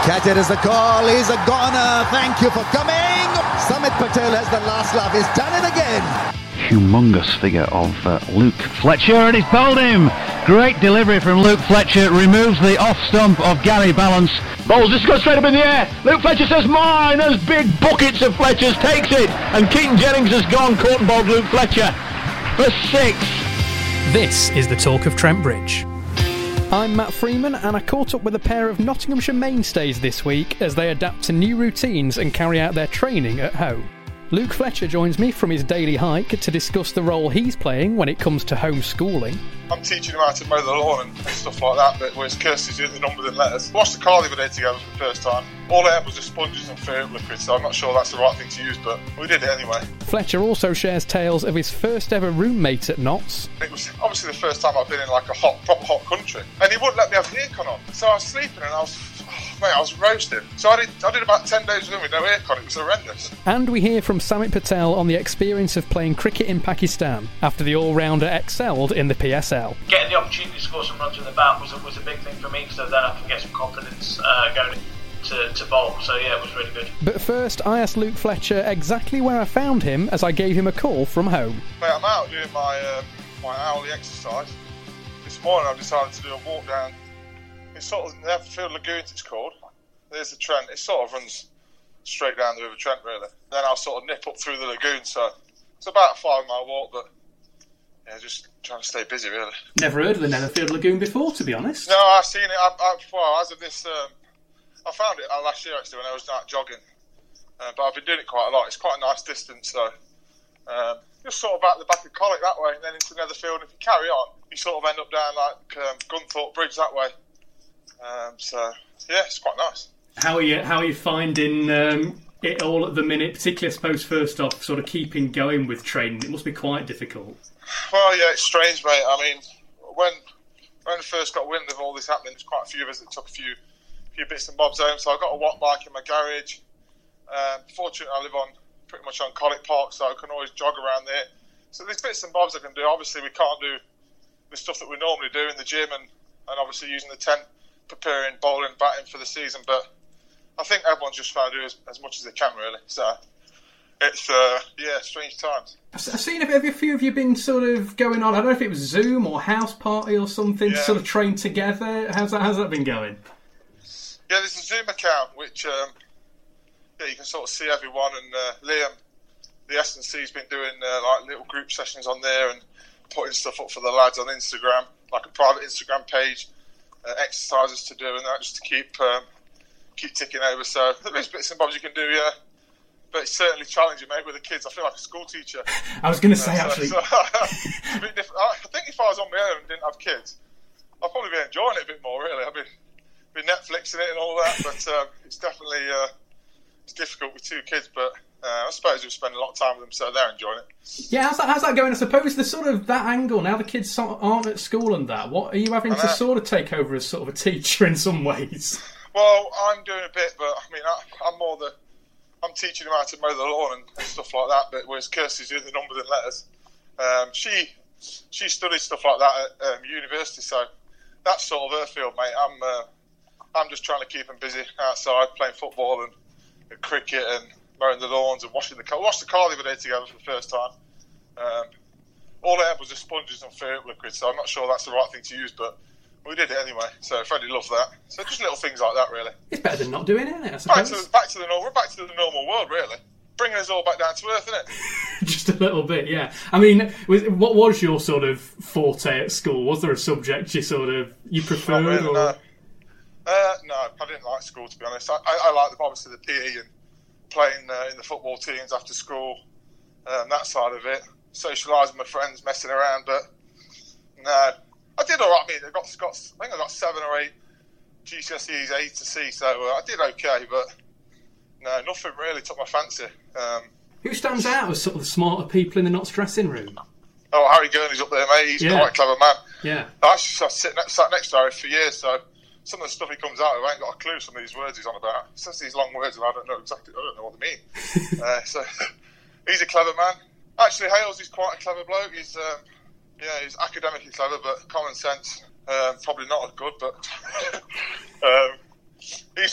Catch it is the call. He's a goner. Thank you for coming. Samit Patel has the last laugh. He's done it again. Humongous figure of Luke Fletcher, and he's bowled him. Great delivery from Luke Fletcher. Removes the off stump of Gary Ballance. Bowls just goes straight up in the air. Luke Fletcher says mine. There's big buckets of Fletcher's. Takes it, and Keaton Jennings has gone. Caught and bowled Luke Fletcher for 6. This is the talk of Trent Bridge. I'm Matt Freeman, and I caught up with a pair of Nottinghamshire mainstays this week as they adapt to new routines and carry out their training at home. Luke Fletcher joins me from his daily hike to discuss the role he's playing when it comes to homeschooling. I'm teaching him how to mow the lawn and stuff like that, but whereas Kirsty's doing the numbers and letters. Watched the car the other day together for the first time. All I had was just sponges and fairy liquid, so I'm not sure that's the right thing to use, but we did it anyway. Fletcher also shares tales of his first ever roommate at Notts. It was obviously the first time I've been in like a proper hot country, and he wouldn't let me have the aircon on. So I was sleeping and I was roasting. So I did about 10 days with him with no aircon. It was horrendous. And we hear from Samit Patel on the experience of playing cricket in Pakistan after the all-rounder excelled in the PSL. Getting the opportunity to score some runs with the bat was a big thing for me, so then I can get some confidence going to bowl. So yeah, it was really good. But first, I asked Luke Fletcher exactly where I found him as I gave him a call from home. Mate, I'm out doing my hourly exercise. This morning I've decided to do a walk down. It's sort of the Netherfield Lagoons, it's called. There's the Trent. It sort of runs straight down the River Trent, really. Then I'll sort of nip up through the lagoon, so it's about a 5-mile walk, but yeah, just trying to stay busy, really. Never heard of the Netherfield Lagoon before, to be honest. No, I've seen it. As of this, I found it last year actually when I was out jogging, but I've been doing it quite a lot. It's quite a nice distance, so just sort of out the back of Colwick that way, and then into Netherfield. And if you carry on, you sort of end up down like Gunthorpe Bridge that way. So yeah, it's quite nice. How are you finding it all at the minute? Particularly, I suppose, first off, sort of keeping going with training. It must be quite difficult. Well, yeah, it's strange, mate. I mean, when I first got wind of all this happening, there's quite a few of us that took a few bits and bobs home. So I got a watt bike in my garage. Fortunately, I live pretty much on Colwick Park, so I can always jog around there. So there's bits and bobs I can do. Obviously, we can't do the stuff that we normally do in the gym, and obviously using the tent, preparing, bowling, batting for the season. But I think everyone's just trying to do as much as they can, really. So it's strange times. I've seen a few of you been sort of going on. I don't know if it was Zoom or House Party or something to sort of train together. How's that been going? Yeah, there's a Zoom account which you can sort of see everyone, and Liam, the S&C's been doing like little group sessions on there and putting stuff up for the lads on Instagram, like a private Instagram page, exercises to do and that, just to keep ticking over. So there's bits and bobs you can do, yeah. But it's certainly challenging, mate, with the kids. I feel like a school teacher. I was going to say, actually. It's a bit different. I think if I was on my own and didn't have kids, I'd probably be enjoying it a bit more, really. I'd be Netflixing it and all that. But it's definitely it's difficult with 2 kids. But I suppose we spend a lot of time with them, so they're enjoying it. Yeah, how's that going? I suppose the sort of that angle, now the kids aren't at school and that, what are you having to sort of take over as sort of a teacher in some ways? Well, I'm doing a bit, but I mean, I'm teaching him how to mow the lawn and stuff like that, but whereas Kirsty's doing the numbers and letters. She studied stuff like that at university, so that's sort of her field, mate. I'm just trying to keep him busy outside, playing football and cricket and mowing the lawns and washing the car. We washed the car the other day together for the first time. All I had was just sponges and fairy liquid, so I'm not sure that's the right thing to use, but we did it anyway, so Freddie loved that. So just little things like that, really. It's better than not doing it, isn't it, I suppose? Back to the normal world, really. Bringing us all back down to earth, isn't it? Just a little bit, yeah. I mean, what was your sort of forte at school? Was there a subject you preferred? Not really, or? No, I didn't like school, to be honest. I liked, obviously, the PE and playing in the football teams after school, that side of it. Socialising with my friends, messing around, but no. I did all right. I mean, I think I got 7 or 8 GCSEs A to C, so I did okay, but no, nothing really took my fancy. Who stands out as sort of the smarter people in the Notts dressing room? Oh, Harry Gurney's up there, mate. He's quite a clever man. Yeah. I sat next to Harry for years, so some of the stuff he comes out with, I ain't got a clue some of these words he's on about. He says these long words and I don't know what they mean. So he's a clever man. Actually, Hales is quite a clever bloke. He's academically clever, but common sense, probably not as good, but he's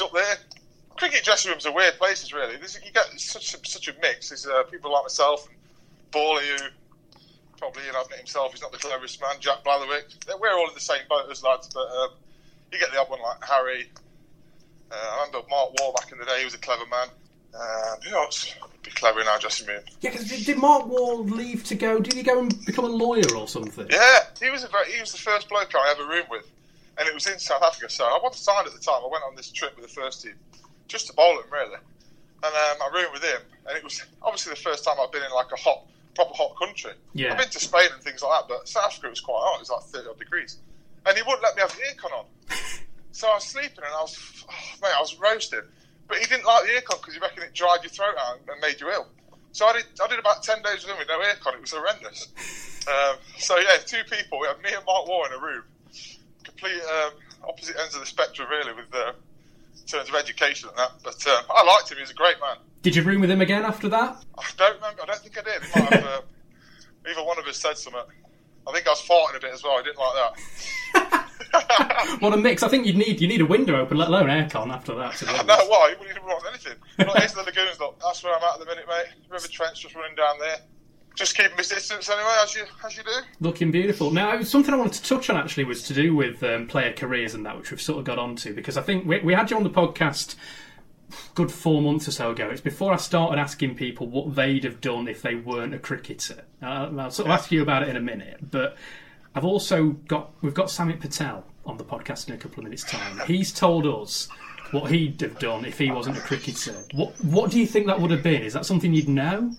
up there. Cricket dressing rooms are weird places, really. You get such a mix. There's people like myself and Bawley, who probably admit himself he's not the cleverest man, Jack Blatherwick. We're all in the same boat as lads, but you get the odd one like Harry. I remember Mark Wall back in the day. He was a clever man. Who else would be clever in our dressing room? Yeah, because did Mark Wall leave to go? Did he go and become a lawyer or something? Yeah, he was the first bloke I ever roomed with, and it was in South Africa. So I wasn't signed at the time. I went on this trip with the first team, just to bowl him really. And I roomed with him, and it was obviously the first time I've been in like a proper hot country. Yeah. I've been to Spain and things like that, but South Africa was quite hot. It was like 30 odd degrees, and he wouldn't let me have the aircon on. So I was sleeping, and I was roasting. But he didn't like the aircon because he reckoned it dried your throat out and made you ill. So I did about 10 days with him with no aircon. It was horrendous. So yeah, two people. We had me and Mark Wall in a room, complete opposite ends of the spectrum, really, with in terms of education and that. But I liked him. He was a great man. Did you room with him again after that? I don't remember. I don't think I did. He might have, either one of us said something. I think I was farting a bit as well. I didn't like that. What a mix. I think you need a window open, let alone aircon after that. I know why. You wouldn't even want anything. Like, here's the lagoons, look. That's where I'm at the minute, mate. River Trent's just running down there. Just keeping my distance anyway, as you do. Looking beautiful. Now, something I wanted to touch on actually was to do with player careers and that, which we've sort of got onto, because I think we had you on the podcast good 4 months or so ago. It's before I started asking people what they'd have done if they weren't a cricketer. I'll sort of ask you about it in a minute, but we've got Samit Patel on the podcast in a couple of minutes' time. He's told us what he'd have done if he wasn't a cricketer. What do you think that would have been? Is that something you'd know?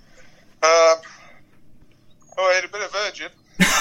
I had a bit of Virgin.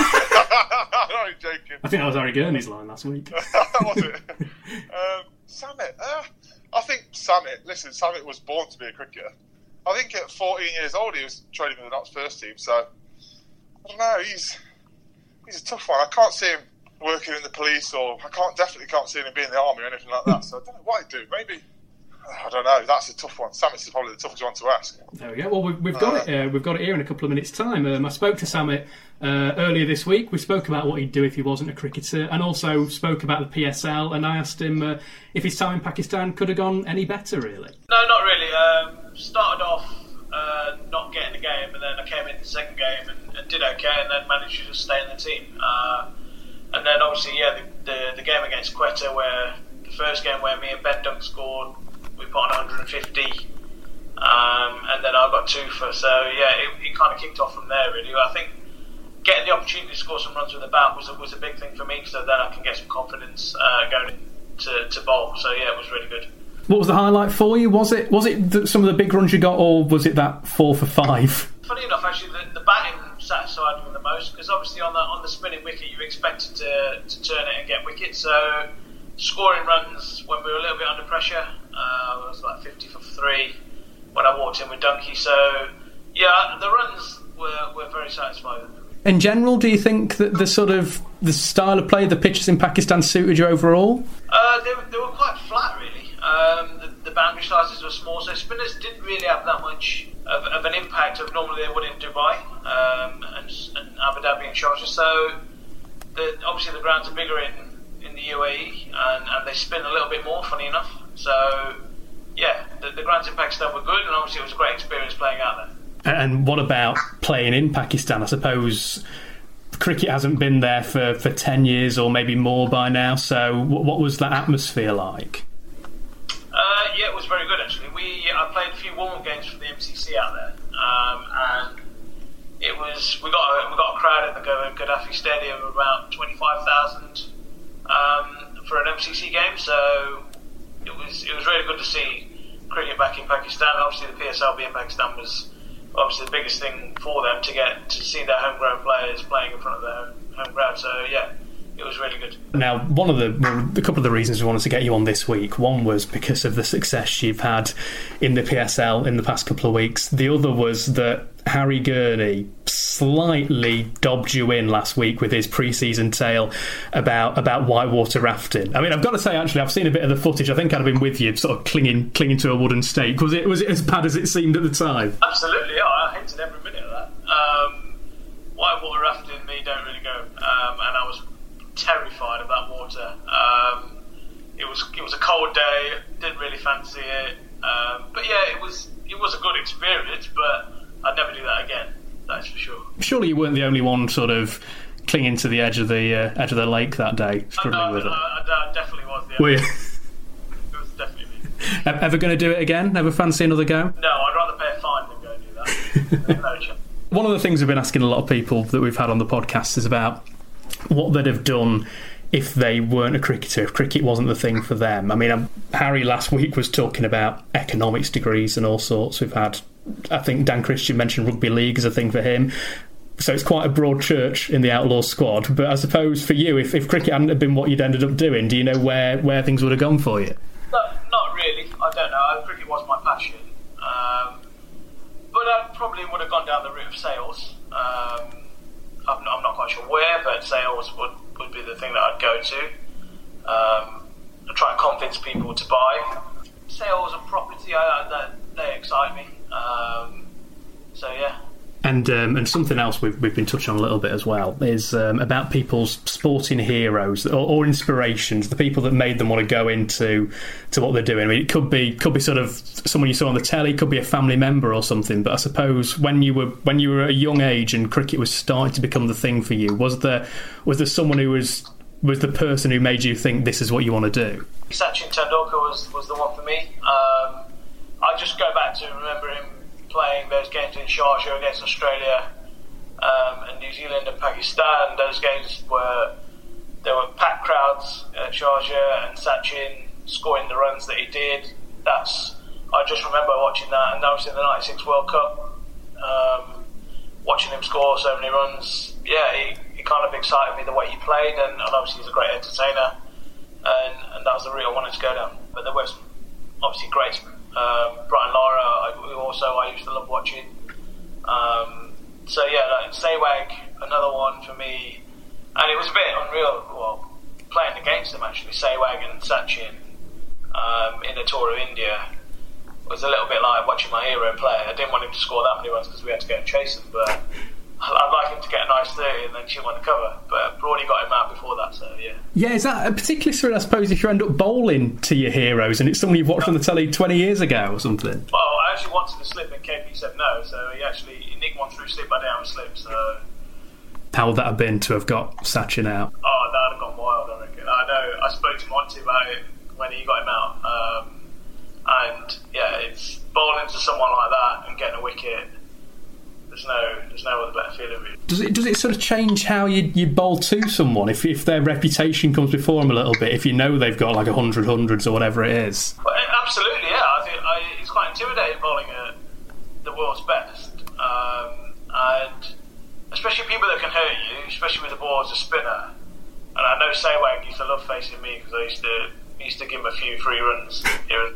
I'm not joking. I think that was Harry Gurney's line last week. Was it? Samit. I think Samit was born to be a cricketer. I think at 14 years old he was training with the Notts first team, so I don't know, he's a tough one. I can't see him working in the police, or definitely can't see him being in the army or anything like that, so I don't know what he'd do. Maybe, I don't know, that's a tough one. Samit is probably the toughest one to ask. There we go. Well, we've got it. We've got it here in a couple of minutes' time. I spoke to Samit earlier this week. We spoke about what he'd do if he wasn't a cricketer, and also spoke about the PSL. And I asked him if his time in Pakistan could have gone any better. Really? No, not really. Started off not getting the game, and then I came in the second game and did okay, and then managed to just stay in the team. And then obviously, the game against Quetta, where the first game where me and Ben Dunk scored, we put on 150, and then I got 2 for. So it kind of kicked off from there. Really, I think getting the opportunity to score some runs with the bat was a big thing for me, so then I can get some confidence going to bowl. So yeah, it was really good. What was the highlight for you? Was it some of the big runs you got, or was it that 4 for 5? Funny enough, actually, the batting satisfied me the most, because obviously on the spinning wicket you expected to turn it and get wickets. So scoring runs when we were a little bit under pressure, it was like 50 for 3 when I walked in with Dunkey. So yeah, the runs were very satisfying. In general, do you think that the style of play, the pitches in Pakistan suited you overall? They were quite flat, really. The boundary sizes were small, so spinners didn't really have that much of an impact of normally they would in Dubai and Abu Dhabi and Sharjah. So obviously the grounds are bigger in the UAE, and they spin a little bit more, funny enough. So yeah, the grounds in Pakistan were good, and obviously it was a great experience playing out there. And what about playing in Pakistan? I suppose cricket hasn't been there for 10 years or maybe more by now, so what was that atmosphere like? Yeah, it was very good actually. I played a few warm-up games for the MCC out there, and we got a crowd at the Gaddafi Stadium of about 25,000 for an MCC game. So it was really good to see cricket back in Pakistan. Obviously, the PSL being Pakistan was obviously the biggest thing for them to see their homegrown players playing in front of their home crowd. So yeah, it was really good. Now, a couple of the reasons we wanted to get you on this week, one was because of the success you've had in the PSL in the past couple of weeks. The other was that Harry Gurney slightly dobbed you in last week with his pre-season tale about whitewater rafting. I mean, I've got to say, actually, I've seen a bit of the footage. I think I'd have been with you, sort of clinging to a wooden stake. Was it as bad as it seemed at the time? Absolutely, yeah. I hated every minute of that. Whitewater rafting, me, don't really go. And I was terrified about water. it was a cold day. Didn't really fancy it. But yeah, it was a good experience. But I'd never do that again. That's for sure. Surely you weren't the only one sort of clinging to the edge of the lake that day, struggling with it. I definitely was. Were you? It was definitely me. Ever going to do it again? Ever fancy another go? No, I'd rather pay a fine than go and do that. No chance. One of the things we've been asking a lot of people that we've had on the podcast is about what they'd have done if they weren't a cricketer, if cricket wasn't the thing for them. I mean, Harry last week was talking about economics degrees and all sorts. We've had, I think Dan Christian mentioned rugby league as a thing for him. So it's quite a broad church in the Outlaw squad. But I suppose for you, if cricket hadn't have been what you'd ended up doing, do you know where things would have gone for you? Not really. I don't know. Cricket was my passion. But I probably would have gone down the route of sales. I'm not quite sure where, but sales would be the thing that I'd go to. I try and convince people to buy. Sales and property, they excite me. So yeah. And something else we've been touching on a little bit as well is about people's sporting heroes or inspirations, the people that made them want to go into what they're doing. I mean, it could be sort of someone you saw on the telly, could be a family member or something. But I suppose when you were at a young age and cricket was starting to become the thing for you, was there someone who was the person who made you think this is what you want to do? Sachin Tendulkar was the one for me. I just go back to remember him playing those games in Sharjah against Australia and New Zealand and Pakistan. Those games where there were packed crowds at Sharjah and Sachin scoring the runs that he did. I just remember watching that, and obviously the '96 World Cup, watching him score so many runs. Yeah, he kind of excited me the way he played, and obviously he's a great entertainer, and that was the route I wanted to go down. But there was obviously great. Brian Lara, I used to love watching. So yeah, like Sehwag, another one for me, and it was a bit unreal. Well, playing against them actually, Sehwag and Sachin in a tour of India was a little bit like watching my hero play. I didn't want him to score that many runs because we had to go and chase him, but I'd like him to get a nice 30 and then shoot on the cover. But Broady got him out before that, so yeah. Yeah, is that particularly thrilling, I suppose, if you end up bowling to your heroes and it's someone you've watched on the telly 20 years ago or something? Well, I actually wanted to slip and KP said no, so he nicked one through slip, I didn't have a slip, so... How would that have been to have got Sachin out? Oh, that would have gone wild, I reckon. I know, I spoke to Monty about it when he got him out. And yeah, it's bowling to someone like that and getting a wicket. There's no other better feeling really. Does it sort of change how you bowl to someone if their reputation comes before them a little bit? If you know they've got like 100 hundreds or whatever it is? Well, absolutely, yeah. I think it's quite intimidating bowling at the world's best, and especially people that can hurt you, especially with the ball as a spinner. And I know Sehwag used to love facing me because I used to give him a few free runs here.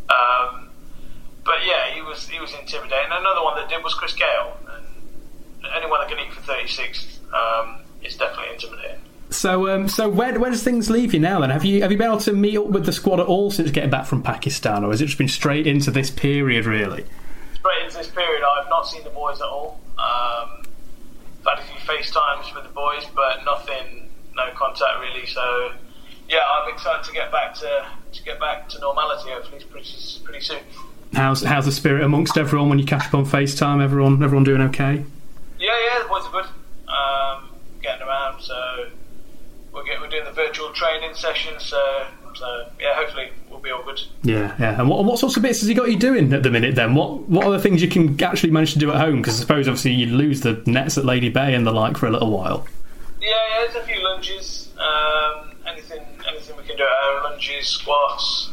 But yeah, he was intimidating. Another one that did was Chris Gale, and anyone that can eat for 36 is definitely intimidating. So where does things leave you now then? Have you been able to meet up with the squad at all since getting back from Pakistan, or has it just been straight into this period really? Straight into this period. I've not seen the boys at all. I've had a few FaceTimes with the boys, but no contact really. So yeah, I'm excited to get back to normality. Hopefully, pretty soon. How's the spirit amongst everyone when you catch up on FaceTime? Everyone doing okay? Yeah, the boys are good. Getting around, so we're doing the virtual training sessions. So yeah, hopefully we'll be all good. Yeah. And what sorts of bits has he got you doing at the minute then? What are the things you can actually manage to do at home? Because I suppose obviously you lose the nets at Lady Bay and the like for a little while. Yeah, there's a few lunges. Anything we can do at home, lunges, squats.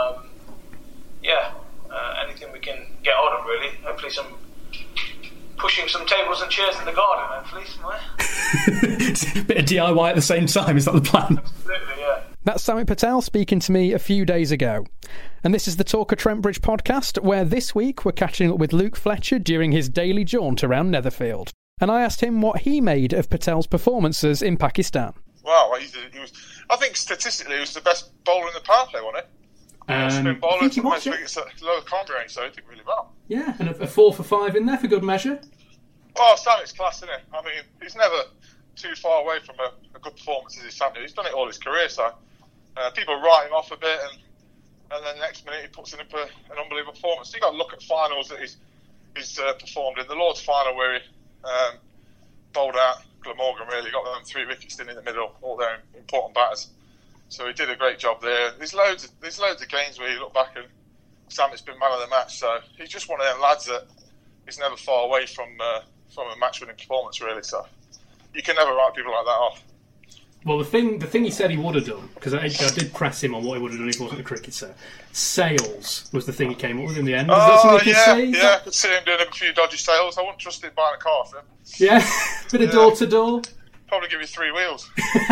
Anything we can get hold of really. Hopefully pushing some tables and chairs in the garden, hopefully somewhere. Bit of DIY at the same time, is that the plan? Absolutely, yeah. That's Samit Patel speaking to me a few days ago. And this is the Talk of Trent Bridge podcast, where this week we're catching up with Luke Fletcher during his daily jaunt around Netherfield. And I asked him what he made of Patel's performances in Pakistan. Wow, I think statistically he was the best bowler in the power play, wasn't he? Spin bowler, I think he was, lower combo range, so he did really well. Yeah, and a 4 for 5 in there for good measure. Oh, Samit's class, isn't he? I mean, he's never too far away from a good performance as his Samit. He's done it all his career, so people write him off a bit, and then the next minute he puts in an unbelievable performance. So you got to look at finals that he's performed in. The Lord's final where he bowled out Glamorgan, really got them 3 wickets in the middle, all their important batters. So he did a great job there. There's loads of games where you look back and Samit's been man of the match. So he's just one of them lads that is never far away from a match-winning performance, really. So you can never write people like that off. Well, the thing he said he would have done, because I did press him on what he would have done if he wasn't a cricketer. Sales was the thing he came up with in the end. Is that something you could say? I could see him doing a few dodgy sales. I wouldn't trust him buying a car for him. Yeah, bit of door-to-door. Probably give you 3 wheels.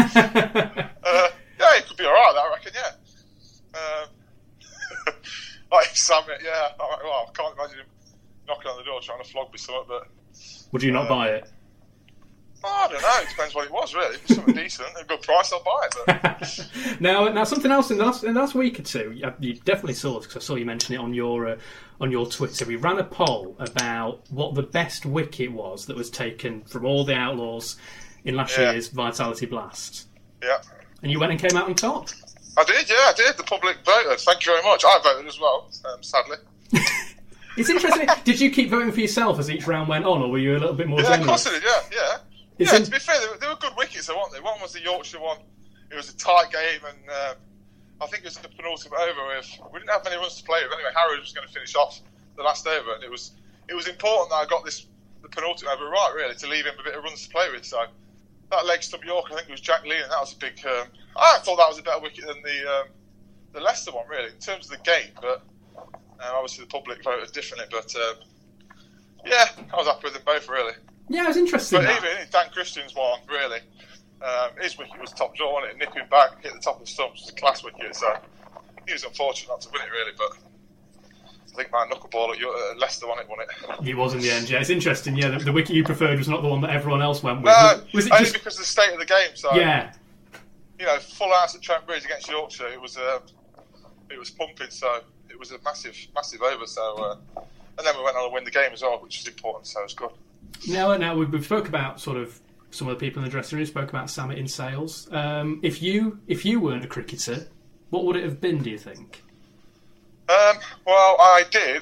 Yeah, he could be alright, I reckon, yeah. Like Samit, yeah. Well, I can't imagine him knocking on the door trying to flog me something, but... Would you not buy it? I don't know, it depends what it was, really. If it's something decent, a good price, I'll buy it. But... now, something else in the last week or two, you definitely saw this, because I saw you mention it on your Twitter. We ran a poll about what the best wicket was that was taken from all the Outlaws in last year's Vitality Blast. Yeah. And you went and came out on top. I did. The public voted. Thank you very much. I voted as well, sadly. It's interesting. Did you keep voting for yourself as each round went on, or were you a little bit more generous? Yeah, of course I did, yeah. To be fair, they were good wickets, weren't they? One was the Yorkshire one. It was a tight game, and I think it was the penultimate over. We didn't have many runs to play with. Anyway, Harry was going to finish off the last over, and it was important that I got the penultimate over right, really, to leave him a bit of runs to play with. So that leg stump York, I think it was Jack Lee, and that was a big... I thought that was a better wicket than the Leicester one, really, in terms of the game, but obviously the public voted differently, but I was happy with them both, really. Yeah, it was interesting. But even Dan Christian's one, really, his wicket was top draw, wasn't it? Nipping back, hit the top of the stumps, was a class wicket, so he was unfortunate not to win it, really, but I think my knuckleball at Leicester won it. He was in the end, yeah. It's interesting, yeah, the wicket you preferred was not the one that everyone else went with. No, was it only just... because of the state of the game, so... Yeah. You know, full house at Trent Bridge against Yorkshire, it was pumping, so it was a massive over, so... and then we went on to win the game as well, which was important, so it was good. Now we've spoke about sort of some of the people in the dressing room, spoke about Samit in sales. If you weren't a cricketer, what would it have been, do you think? Well, I did.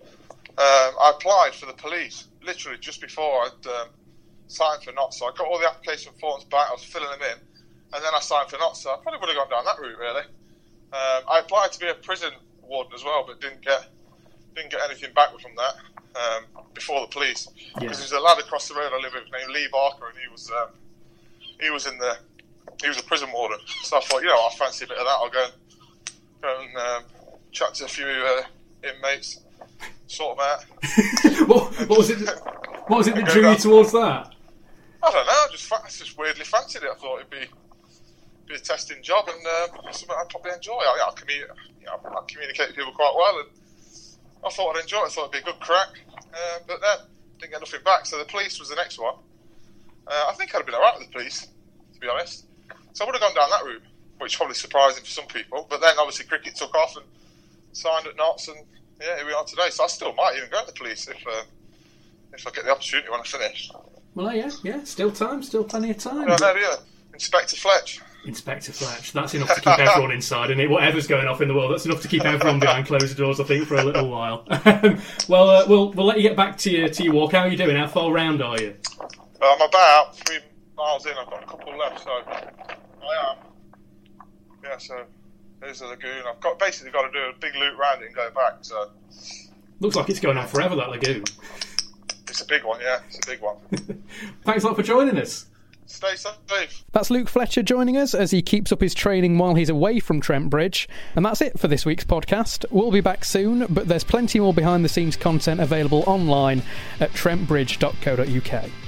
I applied for the police literally just before I'd signed for Notts. So I got all the application forms back. I was filling them in, and then I signed for Notts. So I probably would have gone down that route, really. I applied to be a prison warden as well, but didn't get anything back from that before the police. Because there's a lad across the road I live with named Lee Barker, and he was a prison warden. So I thought, I fancy a bit of that. I'll go and chat to a few inmates, sort them out. what was it that drew you towards that? I don't know. I just weirdly fancied it. I thought it'd be a testing job and something I'd probably enjoy. I communicate with people quite well, and I thought I'd enjoy it. I thought it'd be a good crack, but then didn't get nothing back. So the police was the next one. I think I'd have been alright with the police, to be honest. So I would have gone down that route, which is probably surprising for some people. But then obviously cricket took off and signed at Notts, and here we are today. So I still might even go to the police if I get the opportunity when I finish. Well, yeah, still plenty of time. Yeah. Inspector Fletch. That's enough to keep everyone inside, isn't it? Whatever's going off in the world, that's enough to keep everyone behind closed doors, I think, for a little while. Well, we'll let you get back to your walk. How are you doing? How far round are you? I'm about 3 miles in. I've got a couple left, so I am. Yeah, so there's the lagoon. I've basically got to do a big loop round it and go back. So looks like it's going on forever, that lagoon. It's a big one, yeah. It's a big one. Thanks a lot for joining us. Stay safe. That's Luke Fletcher joining us as he keeps up his training while he's away from Trent Bridge. And that's it for this week's podcast. We'll be back soon, but there's plenty more behind the scenes content available online at trentbridge.co.uk.